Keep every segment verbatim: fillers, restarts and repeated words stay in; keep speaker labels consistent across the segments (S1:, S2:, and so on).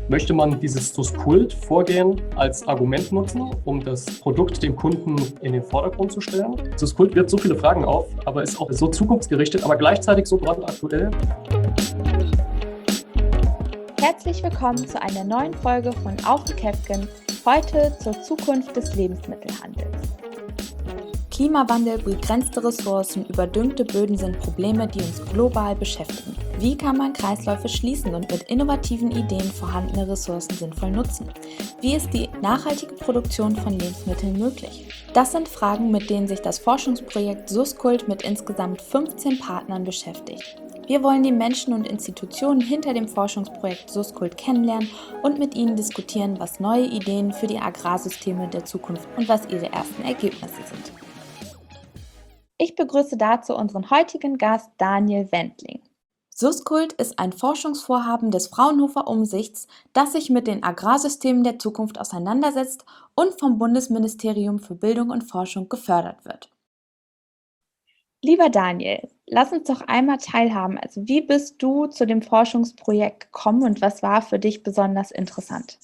S1: Möchte man dieses Suskult-Vorgehen als Argument nutzen, um das Produkt dem Kunden in den Vordergrund zu stellen? Suskult wirft so viele Fragen auf, aber ist auch so zukunftsgerichtet, aber gleichzeitig so brandaktuell.
S2: Herzlich willkommen zu einer neuen Folge von Auf die Käfken, heute zur Zukunft des Lebensmittelhandels. Klimawandel, begrenzte Ressourcen, überdüngte Böden sind Probleme, die uns global beschäftigen. Wie kann man Kreisläufe schließen und mit innovativen Ideen vorhandene Ressourcen sinnvoll nutzen? Wie ist die nachhaltige Produktion von Lebensmitteln möglich? Das sind Fragen, mit denen sich das Forschungsprojekt Suskult mit insgesamt fünfzehn Partnern beschäftigt. Wir wollen die Menschen und Institutionen hinter dem Forschungsprojekt Suskult kennenlernen und mit ihnen diskutieren, was neue Ideen für die Agrarsysteme der Zukunft und was ihre ersten Ergebnisse sind. Ich begrüße dazu unseren heutigen Gast Daniel Wendling. Suskult ist ein Forschungsvorhaben des Fraunhofer Umsichts, das sich mit den Agrarsystemen der Zukunft auseinandersetzt und vom Bundesministerium für Bildung und Forschung gefördert wird. Lieber Daniel, lass uns doch einmal teilhaben. Also wie bist du zu dem Forschungsprojekt gekommen und was war für dich besonders interessant?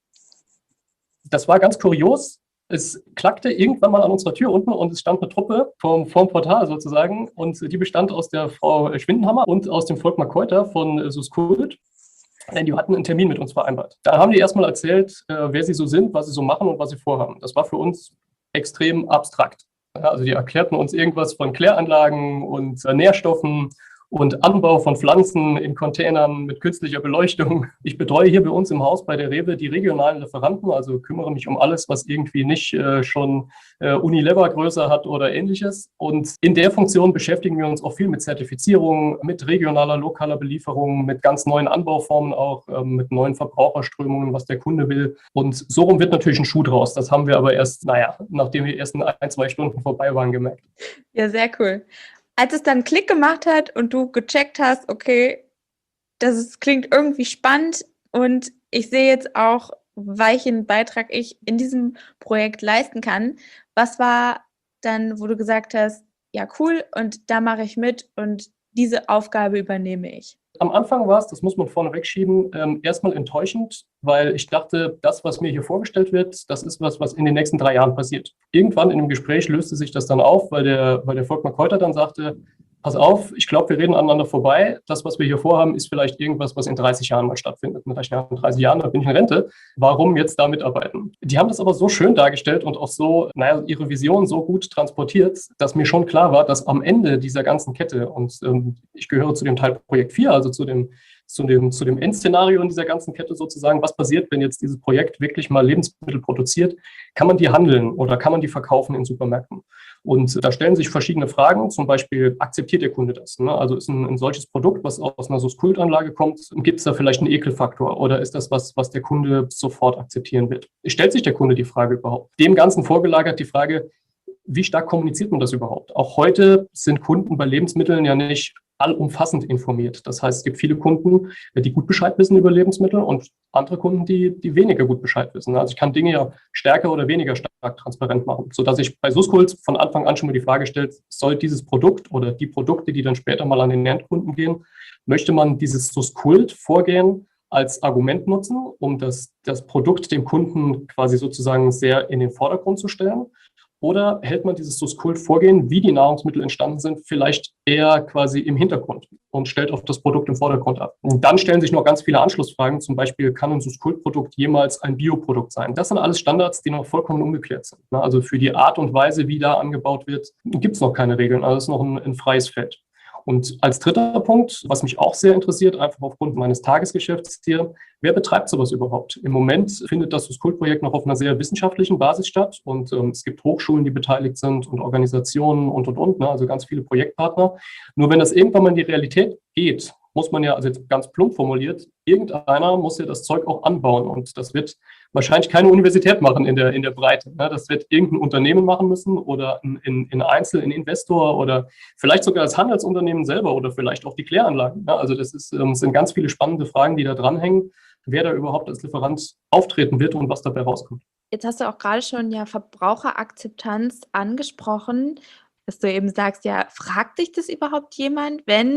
S1: Das war ganz kurios. Es klackte irgendwann mal an unserer Tür unten und es stand eine Truppe vom, vom Portal sozusagen und die bestand aus der Frau Schwindenhammer und aus dem Volkmar Keuter von Suskult. Die hatten einen Termin mit uns vereinbart. Da haben die erstmal erzählt, wer sie so sind, was sie so machen und was sie vorhaben. Das war für uns extrem abstrakt. Also die erklärten uns irgendwas von Kläranlagen und Nährstoffen und Anbau von Pflanzen in Containern mit künstlicher Beleuchtung. Ich betreue hier bei uns im Haus bei der Rewe die regionalen Referanten, also kümmere mich um alles, was irgendwie nicht äh, schon äh, Unilever-Größe hat oder ähnliches. Und in der Funktion beschäftigen wir uns auch viel mit Zertifizierung, mit regionaler, lokaler Belieferung, mit ganz neuen Anbauformen auch, äh, mit neuen Verbraucherströmungen, was der Kunde will. Und so rum wird natürlich ein Schuh draus. Das haben wir aber erst, naja, nachdem wir erst ein, zwei Stunden vorbei waren, gemerkt.
S2: Ja, sehr cool. Als es dann Klick gemacht hat und du gecheckt hast, okay, das ist, klingt irgendwie spannend und ich sehe jetzt auch, welchen Beitrag ich in diesem Projekt leisten kann. Was war dann, wo du gesagt hast, ja cool, und da mache ich mit und diese Aufgabe übernehme ich?
S1: Am Anfang war es, das muss man vorneweg schieben, ähm, erstmal enttäuschend, weil ich dachte, das, was mir hier vorgestellt wird, das ist was, was in den nächsten drei Jahren passiert. Irgendwann in dem Gespräch löste sich das dann auf, weil der, weil der Volkmar Keuter dann sagte, pass auf, ich glaube, wir reden aneinander vorbei. Das, was wir hier vorhaben, ist vielleicht irgendwas, was in dreißig Jahren mal stattfindet. In dreißig Jahren, da bin ich in Rente. Warum jetzt da mitarbeiten? Die haben das aber so schön dargestellt und auch so, naja, ihre Vision so gut transportiert, dass mir schon klar war, dass am Ende dieser ganzen Kette, und ähm, ich gehöre zu dem Teil Projekt vier, also zu dem Zu dem, zu dem Endszenario in dieser ganzen Kette sozusagen, was passiert, wenn jetzt dieses Projekt wirklich mal Lebensmittel produziert, kann man die handeln oder kann man die verkaufen in Supermärkten? Und da stellen sich verschiedene Fragen, zum Beispiel, akzeptiert der Kunde das? Ne? Also ist ein, ein solches Produkt, was aus einer Suskult-Anlage kommt, gibt es da vielleicht einen Ekelfaktor oder ist das was, was der Kunde sofort akzeptieren wird? Stellt sich der Kunde die Frage überhaupt? Dem Ganzen vorgelagert die Frage, wie stark kommuniziert man das überhaupt? Auch heute sind Kunden bei Lebensmitteln ja nicht allumfassend informiert. Das heißt, es gibt viele Kunden, die gut Bescheid wissen über Lebensmittel und andere Kunden, die, die weniger gut Bescheid wissen. Also ich kann Dinge ja stärker oder weniger stark transparent machen, sodass ich bei Suskult von Anfang an schon mal die Frage stellt, soll dieses Produkt oder die Produkte, die dann später mal an den Endkunden gehen, möchte man dieses Suskult-Vorgehen als Argument nutzen, um das, das Produkt dem Kunden quasi sozusagen sehr in den Vordergrund zu stellen? Oder hält man dieses Suskult-Vorgehen, wie die Nahrungsmittel entstanden sind, vielleicht eher quasi im Hintergrund und stellt auf das Produkt im Vordergrund ab? Und dann stellen sich noch ganz viele Anschlussfragen, zum Beispiel, kann ein Suskult-Produkt jemals ein Bioprodukt sein? Das sind alles Standards, die noch vollkommen ungeklärt sind. Also für die Art und Weise, wie da angebaut wird, gibt es noch keine Regeln. Also es ist noch ein, ein freies Feld. Und als dritter Punkt, was mich auch sehr interessiert, einfach aufgrund meines Tagesgeschäfts hier, wer betreibt sowas überhaupt? Im Moment findet das Suskult-Projekt noch auf einer sehr wissenschaftlichen Basis statt und ähm, es gibt Hochschulen, die beteiligt sind und Organisationen und, und, und, ne? Also ganz viele Projektpartner. Nur wenn das irgendwann mal in die Realität geht, muss man ja, also jetzt ganz plump formuliert, irgendeiner muss ja das Zeug auch anbauen und das wird wahrscheinlich keine Universität machen in der, in der Breite. Ne? Das wird irgendein Unternehmen machen müssen oder in, in, in Einzel, in Investor oder vielleicht sogar das Handelsunternehmen selber oder vielleicht auch die Kläranlagen. Ne? Also das ist, ähm, sind ganz viele spannende Fragen, die da dranhängen, wer da überhaupt als Lieferant auftreten wird und was dabei rauskommt.
S2: Jetzt hast du auch gerade schon ja Verbraucherakzeptanz angesprochen, dass du eben sagst, ja, fragt dich das überhaupt jemand, wenn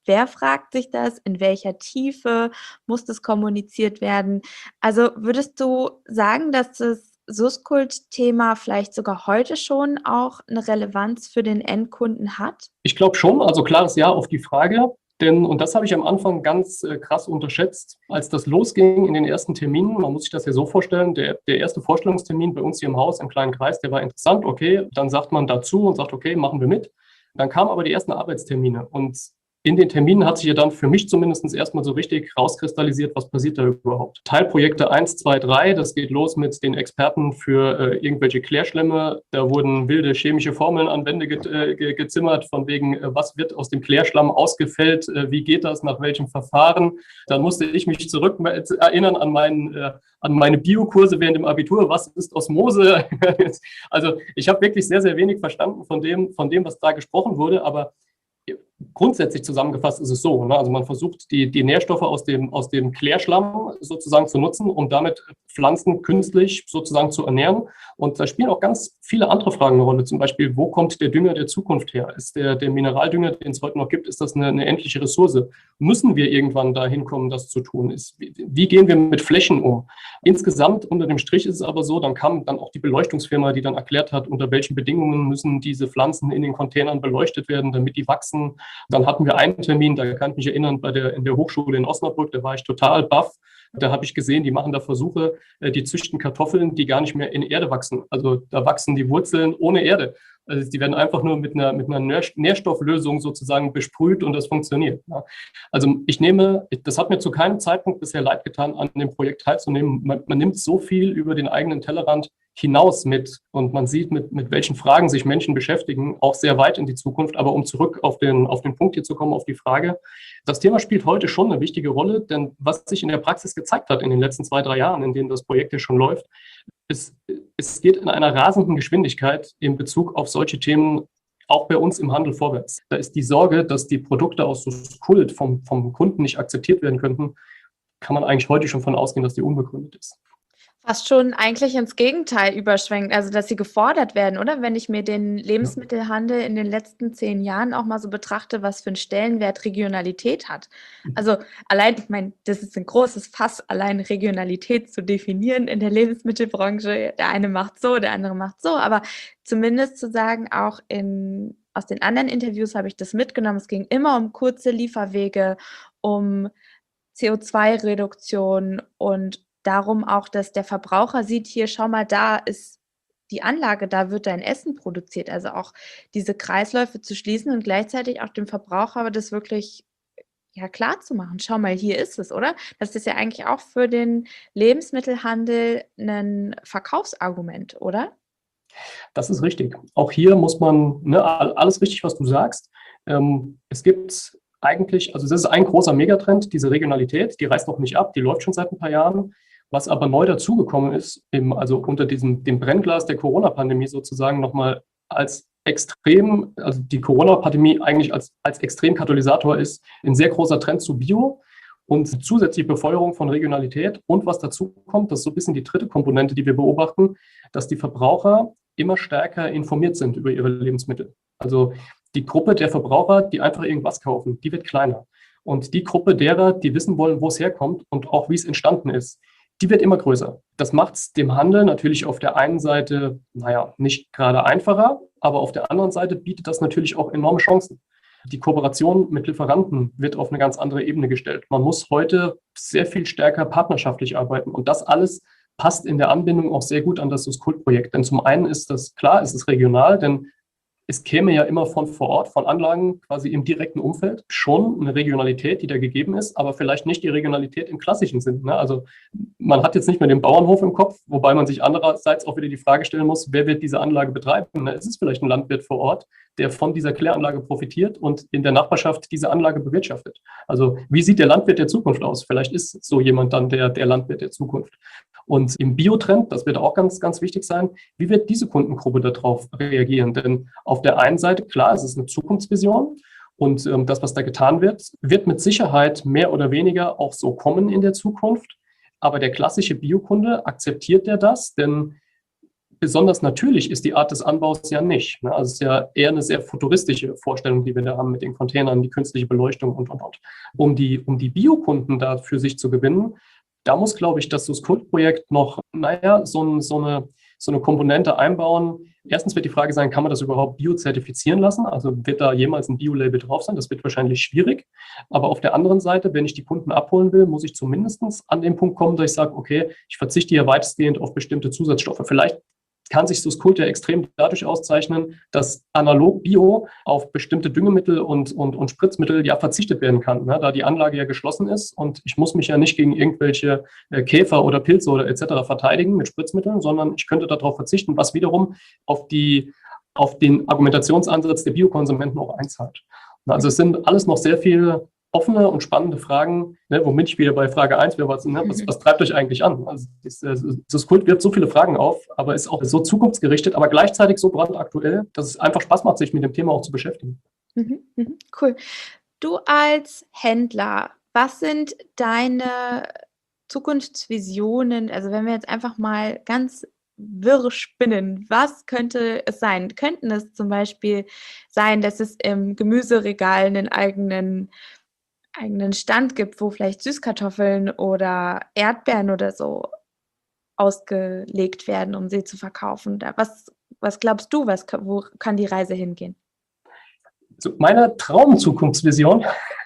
S2: Wer fragt sich das? In welcher Tiefe muss das kommuniziert werden? Also würdest du sagen, dass das Suskult-Thema vielleicht sogar heute schon auch eine Relevanz für den Endkunden hat?
S1: Ich glaube schon, also klares Ja auf die Frage. Denn, und das habe ich am Anfang ganz äh, krass unterschätzt, als das losging in den ersten Terminen, man muss sich das ja so vorstellen, der, der erste Vorstellungstermin bei uns hier im Haus, im kleinen Kreis, der war interessant, okay, dann sagt man dazu und sagt, okay, machen wir mit. Dann kamen aber die ersten Arbeitstermine und in den Terminen hat sich ja dann für mich zumindest erstmal so richtig rauskristallisiert, was passiert da überhaupt. Teilprojekte eins, zwei, drei, das geht los mit den Experten für äh, irgendwelche Klärschlämme. Da wurden wilde chemische Formeln an Wände ge äh, ge gezimmert, von wegen, äh, was wird aus dem Klärschlamm ausgefällt, äh, wie geht das, nach welchem Verfahren. Dann musste ich mich zurück erinnern an, meinen, äh, an meine Biokurse während dem Abitur. Was ist Osmose? Also ich habe wirklich sehr, sehr wenig verstanden von dem, von dem, was da gesprochen wurde, aber grundsätzlich zusammengefasst ist es so, ne? Also man versucht, die, die Nährstoffe aus dem, aus dem Klärschlamm sozusagen zu nutzen, um damit Pflanzen künstlich sozusagen zu ernähren. Und da spielen auch ganz viele andere Fragen eine Rolle. Zum Beispiel, wo kommt der Dünger der Zukunft her? Ist der, der Mineraldünger, den es heute noch gibt, ist das eine, eine endliche Ressource? Müssen wir irgendwann dahin kommen, das zu tun? Ist, wie, wie gehen wir mit Flächen um? Insgesamt, unter dem Strich ist es aber so, dann kam dann auch die Beleuchtungsfirma, die dann erklärt hat, unter welchen Bedingungen müssen diese Pflanzen in den Containern beleuchtet werden, damit die wachsen. Dann hatten wir einen Termin, da kann ich mich erinnern, bei der, in der Hochschule in Osnabrück, da war ich total baff. Da habe ich gesehen, die machen da Versuche, die züchten Kartoffeln, die gar nicht mehr in Erde wachsen. Also da wachsen die Wurzeln ohne Erde. Also die werden einfach nur mit einer, mit einer Nährstofflösung sozusagen besprüht und das funktioniert. Also ich nehme, das hat mir zu keinem Zeitpunkt bisher leid getan, an dem Projekt teilzunehmen. Man, man nimmt so viel über den eigenen Tellerrand hinaus mit und man sieht, mit, mit welchen Fragen sich Menschen beschäftigen, auch sehr weit in die Zukunft. Aber um zurück auf den, auf den Punkt hier zu kommen, auf die Frage, das Thema spielt heute schon eine wichtige Rolle, denn was sich in der Praxis gezeigt hat in den letzten zwei, drei Jahren, in denen das Projekt hier schon läuft, ist, es geht in einer rasenden Geschwindigkeit in Bezug auf solche Themen auch bei uns im Handel vorwärts. Da ist die Sorge, dass die Produkte aus Suskult vom, vom Kunden nicht akzeptiert werden könnten, kann man eigentlich heute schon von ausgehen, dass die unbegründet ist.
S2: Fast schon eigentlich ins Gegenteil überschwenkt, also dass sie gefordert werden, oder? Wenn ich mir den Lebensmittelhandel in den letzten zehn Jahren auch mal so betrachte, was für einen Stellenwert Regionalität hat. Also allein, ich meine, das ist ein großes Fass, allein Regionalität zu definieren in der Lebensmittelbranche. Der eine macht so, der andere macht so, aber zumindest zu sagen, auch in, aus den anderen Interviews habe ich das mitgenommen, es ging immer um kurze Lieferwege, um C O zwei Reduktion und darum auch, dass der Verbraucher sieht, hier, schau mal, da ist die Anlage, da wird dein Essen produziert. Also auch diese Kreisläufe zu schließen und gleichzeitig auch dem Verbraucher das wirklich ja, klar zu machen. Schau mal, hier ist es, oder? Das ist ja eigentlich auch für den Lebensmittelhandel ein Verkaufsargument, oder?
S1: Das ist richtig. Auch hier muss man, ne, alles richtig, was du sagst. Ähm, es gibt eigentlich, also das ist ein großer Megatrend, diese Regionalität, die reißt noch nicht ab, die läuft schon seit ein paar Jahren. Was aber neu dazugekommen ist, im, also unter diesem dem Brennglas der Corona-Pandemie sozusagen nochmal als extrem, also die Corona-Pandemie eigentlich als, als Extremkatalysator ist, ein sehr großer Trend zu Bio und zusätzlich Befeuerung von Regionalität. Und was dazu kommt, das ist so ein bisschen die dritte Komponente, die wir beobachten, dass die Verbraucher immer stärker informiert sind über ihre Lebensmittel. Also die Gruppe der Verbraucher, die einfach irgendwas kaufen, die wird kleiner. Und die Gruppe derer, die wissen wollen, wo es herkommt und auch wie es entstanden ist, die wird immer größer. Das macht es dem Handel natürlich auf der einen Seite, naja, nicht gerade einfacher, aber auf der anderen Seite bietet das natürlich auch enorme Chancen. Die Kooperation mit Lieferanten wird auf eine ganz andere Ebene gestellt. Man muss heute sehr viel stärker partnerschaftlich arbeiten und das alles passt in der Anbindung auch sehr gut an das Suskult-Projekt. Denn zum einen ist das klar, es ist regional, denn es käme ja immer von vor Ort, von Anlagen quasi im direkten Umfeld schon eine Regionalität, die da gegeben ist, aber vielleicht nicht die Regionalität im klassischen Sinn. Ne? Also man hat jetzt nicht mehr den Bauernhof im Kopf, wobei man sich andererseits auch wieder die Frage stellen muss, wer wird diese Anlage betreiben? Ne? Es ist vielleicht ein Landwirt vor Ort, der von dieser Kläranlage profitiert und in der Nachbarschaft diese Anlage bewirtschaftet. Also wie sieht der Landwirt der Zukunft aus? Vielleicht ist so jemand dann der, der Landwirt der Zukunft. Und im Biotrend, das wird auch ganz, ganz wichtig sein, wie wird diese Kundengruppe darauf reagieren? Denn auf der einen Seite, klar, es ist eine Zukunftsvision und ähm, das, was da getan wird, wird mit Sicherheit mehr oder weniger auch so kommen in der Zukunft. Aber der klassische Biokunde, akzeptiert der das? Denn besonders natürlich ist die Art des Anbaus ja nicht. Ne? Also es ist ja eher eine sehr futuristische Vorstellung, die wir da haben mit den Containern, die künstliche Beleuchtung und, und, und. Um die, um die Biokunden da für sich zu gewinnen, da muss, glaube ich, das Suskult-Projekt noch, naja, so, ein, so, eine, so eine Komponente einbauen. Erstens wird die Frage sein, kann man das überhaupt biozertifizieren lassen? Also wird da jemals ein Bio-Label drauf sein? Das wird wahrscheinlich schwierig. Aber auf der anderen Seite, wenn ich die Kunden abholen will, muss ich zumindest an den Punkt kommen, dass ich sage, okay, ich verzichte hier weitestgehend auf bestimmte Zusatzstoffe. Vielleicht kann sich Suskult ja extrem dadurch auszeichnen, dass analog Bio auf bestimmte Düngemittel und, und, und Spritzmittel ja verzichtet werden kann, ne? Da die Anlage ja geschlossen ist und ich muss mich ja nicht gegen irgendwelche äh, Käfer oder Pilze oder et cetera verteidigen mit Spritzmitteln, sondern ich könnte darauf verzichten, was wiederum auf, die, auf den Argumentationsansatz der Biokonsumenten auch einzahlt. Also es sind alles noch sehr viele offene und spannende Fragen, ne, womit ich wieder bei Frage eins wäre, was, ne, was, was treibt euch eigentlich an? Also das, das Kult wirft so viele Fragen auf, aber ist auch so zukunftsgerichtet, aber gleichzeitig so brandaktuell, dass es einfach Spaß macht, sich mit dem Thema auch zu beschäftigen.
S2: Mhm, mhm, cool. Du als Händler, was sind deine Zukunftsvisionen? Also wenn wir jetzt einfach mal ganz wirr spinnen, was könnte es sein? Könnten es zum Beispiel sein, dass es im Gemüseregal einen eigenen eigenen Stand gibt, wo vielleicht Süßkartoffeln oder Erdbeeren oder so ausgelegt werden, um sie zu verkaufen? Was, was glaubst du, was, wo kann die Reise hingehen?
S1: So, meine Traumzukunftsvision,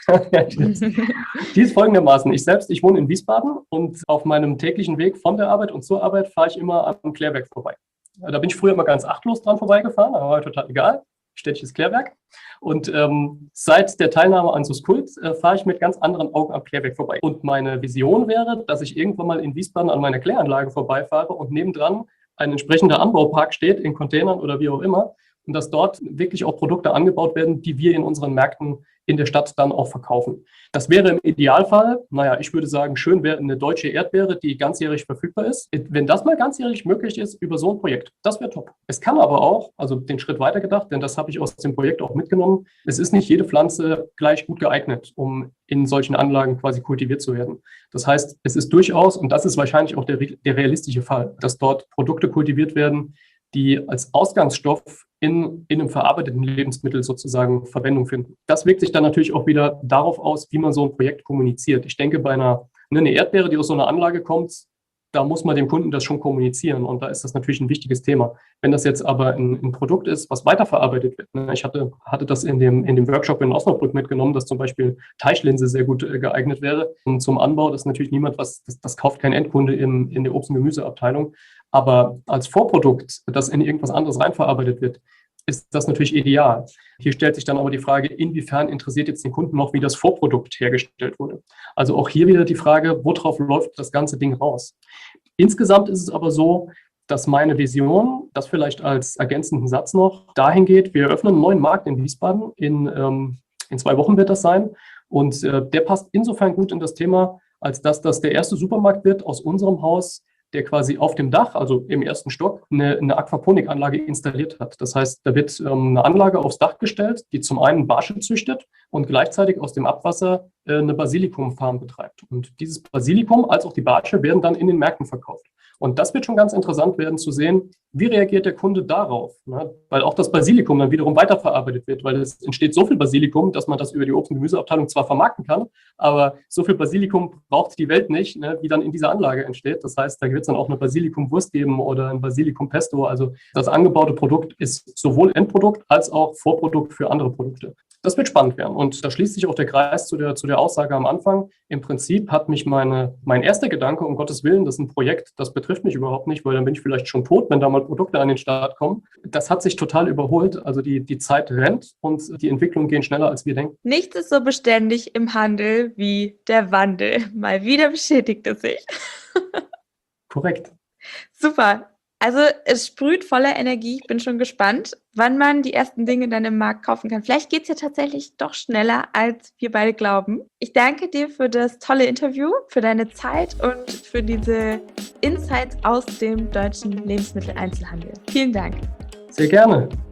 S1: die ist folgendermaßen. Ich selbst, ich wohne in Wiesbaden und auf meinem täglichen Weg von der Arbeit und zur Arbeit fahre ich immer am Klärwerk vorbei. Da bin ich früher immer ganz achtlos dran vorbeigefahren, aber war total egal. Städtisches Klärwerk. Und ähm, seit der Teilnahme an Suskult äh, fahre ich mit ganz anderen Augen am Klärwerk vorbei. Und meine Vision wäre, dass ich irgendwann mal in Wiesbaden an meiner Kläranlage vorbeifahre und nebendran ein entsprechender Anbaupark steht, in Containern oder wie auch immer, und dass dort wirklich auch Produkte angebaut werden, die wir in unseren Märkten in der Stadt dann auch verkaufen. Das wäre im Idealfall, naja, ich würde sagen, schön wäre eine deutsche Erdbeere, die ganzjährig verfügbar ist. Wenn das mal ganzjährig möglich ist über so ein Projekt, das wäre top. Es kann aber auch, also den Schritt weiter gedacht, denn das habe ich aus dem Projekt auch mitgenommen, es ist nicht jede Pflanze gleich gut geeignet, um in solchen Anlagen quasi kultiviert zu werden. Das heißt, es ist durchaus, und das ist wahrscheinlich auch der, der realistische Fall, dass dort Produkte kultiviert werden, die als Ausgangsstoff in, in einem verarbeiteten Lebensmittel sozusagen Verwendung finden. Das wirkt sich dann natürlich auch wieder darauf aus, wie man so ein Projekt kommuniziert. Ich denke, bei einer ne, eine Erdbeere, die aus so einer Anlage kommt, da muss man dem Kunden das schon kommunizieren und da ist das natürlich ein wichtiges Thema. Wenn das jetzt aber ein, ein Produkt ist, was weiterverarbeitet wird, ne, ich hatte, hatte das in dem, in dem Workshop in Osnabrück mitgenommen, dass zum Beispiel Teichlinse sehr gut äh, geeignet wäre. Und zum Anbau, das ist natürlich niemand, was, das, das kauft kein Endkunde im, in der Obst- und Gemüseabteilung. Aber als Vorprodukt, das in irgendwas anderes reinverarbeitet wird, ist das natürlich ideal. Hier stellt sich dann aber die Frage, inwiefern interessiert jetzt den Kunden noch, wie das Vorprodukt hergestellt wurde. Also auch hier wieder die Frage, worauf läuft das ganze Ding raus? Insgesamt ist es aber so, dass meine Vision, das vielleicht als ergänzenden Satz noch, dahin geht, wir eröffnen einen neuen Markt in Wiesbaden, in, ähm, in zwei Wochen wird das sein und äh, der passt insofern gut in das Thema, als dass das der erste Supermarkt wird aus unserem Haus, der quasi auf dem Dach, also im ersten Stock, eine, eine Aquaponikanlage installiert hat. Das heißt, da wird ähm, eine Anlage aufs Dach gestellt, die zum einen Barsche züchtet und gleichzeitig aus dem Abwasser äh, eine Basilikumfarm betreibt. Und dieses Basilikum als auch die Barsche werden dann in den Märkten verkauft. Und das wird schon ganz interessant werden zu sehen, wie reagiert der Kunde darauf? Ne? Weil auch das Basilikum dann wiederum weiterverarbeitet wird, weil es entsteht so viel Basilikum, dass man das über die Obst- und Gemüseabteilung zwar vermarkten kann, aber so viel Basilikum braucht die Welt nicht, ne, wie dann in dieser Anlage entsteht. Das heißt, da wird es dann auch eine Basilikumwurst geben oder ein Basilikumpesto. Also das angebaute Produkt ist sowohl Endprodukt als auch Vorprodukt für andere Produkte. Das wird spannend werden. Und da schließt sich auch der Kreis zu der, zu der Aussage am Anfang. Im Prinzip hat mich meine, mein erster Gedanke, um Gottes Willen, das ist ein Projekt, das betrifft mich überhaupt nicht, weil dann bin ich vielleicht schon tot, wenn da mal Produkte an den Start kommen. Das hat sich total überholt. Also die, die Zeit rennt und die Entwicklungen gehen schneller, als wir denken.
S2: Nichts ist so beständig im Handel wie der Wandel. Mal wieder bestätigt es sich.
S1: Korrekt.
S2: Super. Also es sprüht voller Energie. Ich bin schon gespannt, wann man die ersten Dinge dann im Markt kaufen kann. Vielleicht geht es ja tatsächlich doch schneller, als wir beide glauben. Ich danke dir für das tolle Interview, für deine Zeit und für diese Insights aus dem deutschen Lebensmitteleinzelhandel. Vielen Dank.
S1: Sehr gerne.